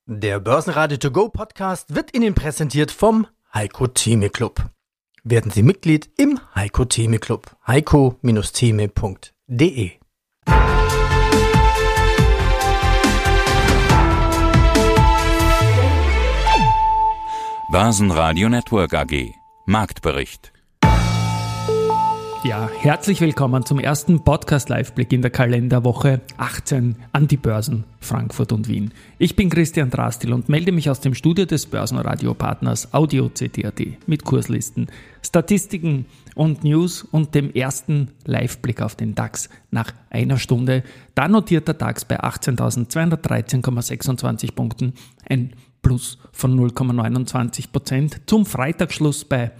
Der Börsenradio To Go Podcast wird Ihnen präsentiert vom Heiko Theme Club. Werden Sie Mitglied im Heiko Theme Club. heiko-theme.de. Börsenradio Network AG. Marktbericht. Ja, herzlich willkommen zum ersten Podcast-Live-Blick in der Kalenderwoche 18 an die Börsen Frankfurt und Wien. Ich bin Christian Drastil und melde mich aus dem Studio des Börsenradio-Partners Audio CD.at mit Kurslisten, Statistiken und News und dem ersten Live-Blick auf den DAX nach einer Stunde. Da notiert der DAX bei 18.213,26 Punkten ein Plus von 0,29%, zum Freitagsschluss bei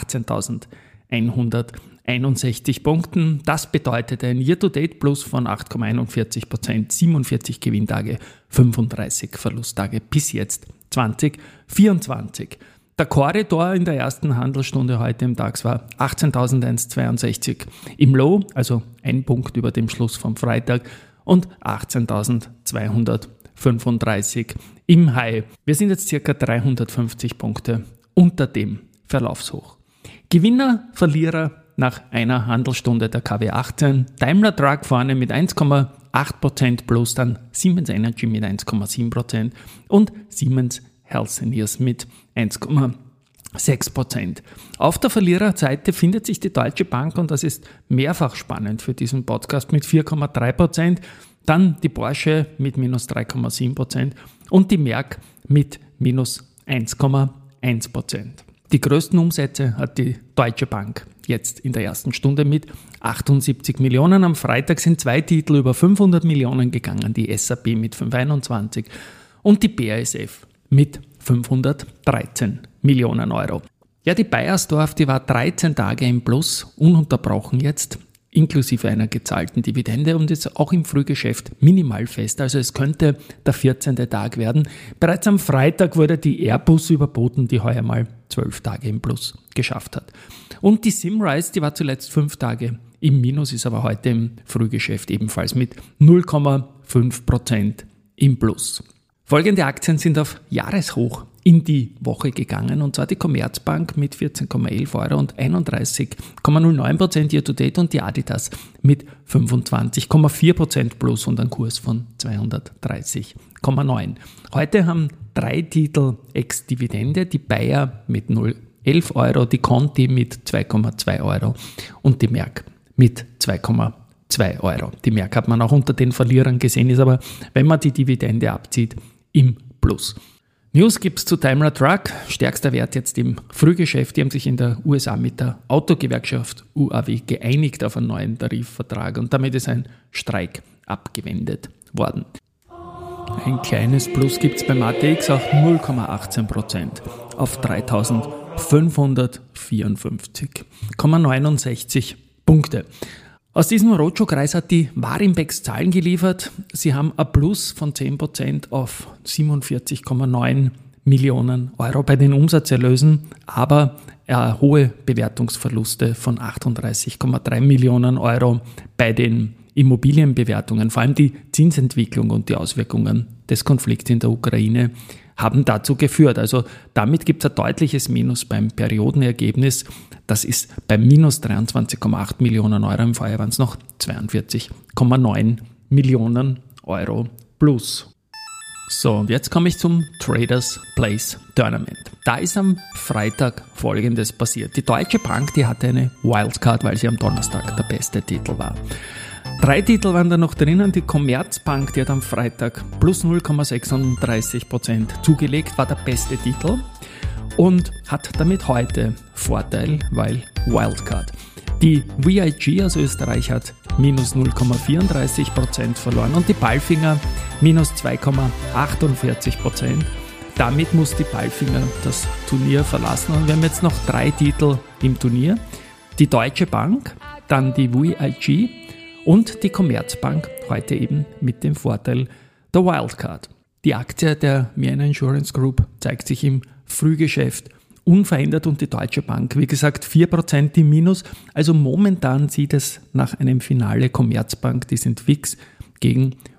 18.161 Punkten. Das bedeutet ein Year-to-Date-Plus von 8,41%, 47 Gewinntage, 35 Verlusttage bis jetzt 2024. Der Korridor in der ersten Handelsstunde heute im DAX war 18.162 im Low, also ein Punkt über dem Schluss vom Freitag, und 18.235 im High. Wir sind jetzt ca. 350 Punkte unter dem Verlaufshoch. Gewinner, Verlierer nach einer Handelsstunde der KW 18. Daimler Truck vorne mit 1,8% plus, dann Siemens Energy mit 1,7% und Siemens Healthineers mit 1,6%. Auf der Verliererseite findet sich die Deutsche Bank und das ist mehrfach spannend für diesen Podcast mit 4,3%. Dann die Porsche mit minus 3,7% und die Merck mit minus 1,1%. Die größten Umsätze hat die Deutsche Bank jetzt in der ersten Stunde mit 78 Millionen. Am Freitag sind zwei Titel über 500 Millionen gegangen, die SAP mit 521 und die BASF mit 513 Millionen Euro. Ja, die Baiersdorf, die war 13 Tage im Plus, ununterbrochen jetzt, inklusive einer gezahlten Dividende und ist auch im Frühgeschäft minimal fest. Also es könnte der 14. Tag werden. Bereits am Freitag wurde die Airbus überboten, die heuer mal 12 Tage im Plus geschafft hat. Und die Simrise, die war zuletzt 5 Tage im Minus, ist aber heute im Frühgeschäft ebenfalls mit 0,5% im Plus. Folgende Aktien sind auf Jahreshoch in die Woche gegangen, und zwar die Commerzbank mit 14,11 Euro und 31,09% Year-to-Date und die Adidas mit 25,4% plus und einen Kurs von 230,9. Heute haben 3 Titel Ex-Dividende, die Bayer mit 0,11 Euro, die Conti mit 2,2 Euro und die Merck mit 2,2 Euro. Die Merck hat man auch unter den Verlierern gesehen, ist aber, wenn man die Dividende abzieht, im Plus. News gibt es zu Daimler Truck, stärkster Wert jetzt im Frühgeschäft. Die haben sich in der USA mit der Autogewerkschaft UAW geeinigt auf einen neuen Tarifvertrag und damit ist ein Streik abgewendet worden. Ein kleines Plus gibt es beim ATX, auch 0,18% auf 3.554,69 Punkte. Aus diesem Roadshow-Kreis hat die Warimpex Zahlen geliefert. Sie haben ein Plus von 10% auf 47,9 Millionen Euro bei den Umsatzerlösen, aber hohe Bewertungsverluste von 38,3 Millionen Euro bei den Immobilienbewertungen. Vor allem die Zinsentwicklung und die Auswirkungen des Konflikts in der Ukraine haben dazu geführt. Also damit gibt es ein deutliches Minus beim Periodenergebnis. Das ist bei minus 23,8 Millionen Euro. Im Vorjahr waren es noch 42,9 Millionen Euro plus. So, und jetzt komme ich zum Traders Place Tournament. Da ist am Freitag Folgendes passiert. Die Deutsche Bank, die hatte eine Wildcard, weil sie am Donnerstag der beste Titel war. 3 Titel waren da noch drinnen. Die Commerzbank, die hat am Freitag plus 0,36% zugelegt, war der beste Titel und hat damit heute Vorteil, weil Wildcard. Die VIG aus Österreich hat minus 0,34% verloren und die Palfinger minus 2,48%. Damit muss die Palfinger das Turnier verlassen und wir haben jetzt noch 3 Titel im Turnier. Die Deutsche Bank, dann die VIG und die Commerzbank, heute eben mit dem Vorteil der Wildcard. Die Aktie der Vienna Insurance Group zeigt sich im Frühgeschäft unverändert und die Deutsche Bank, wie gesagt, 4% im Minus. Also momentan sieht es nach einem Finale Commerzbank, die sind fix gegen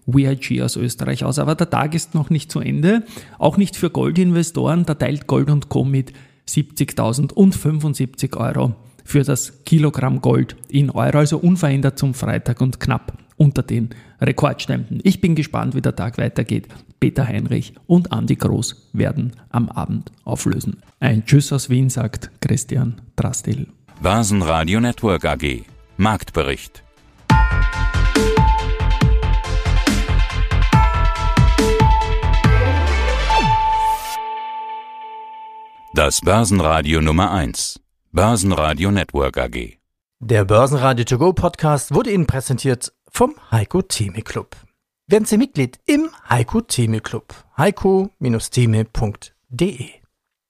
VIG aus Österreich aus. Aber der Tag ist noch nicht zu Ende. Auch nicht für Goldinvestoren. Da teilt Gold & Co. mit 70.000 und 75 Euro für das Kilogramm Gold in Euro, also unverändert zum Freitag und knapp unter den Rekordständen. Ich bin gespannt, wie der Tag weitergeht. Peter Heinrich und Andi Groß werden am Abend auflösen. Ein Tschüss aus Wien, sagt Christian Drastil. Börsenradio Network AG. Marktbericht. Das Börsenradio Nummer 1. Börsenradio Network AG. Der Börsenradio To Go Podcast wurde Ihnen präsentiert vom Heiko Theme Club. Werden Sie Mitglied im Heiko Theme Club. heiko-theme.de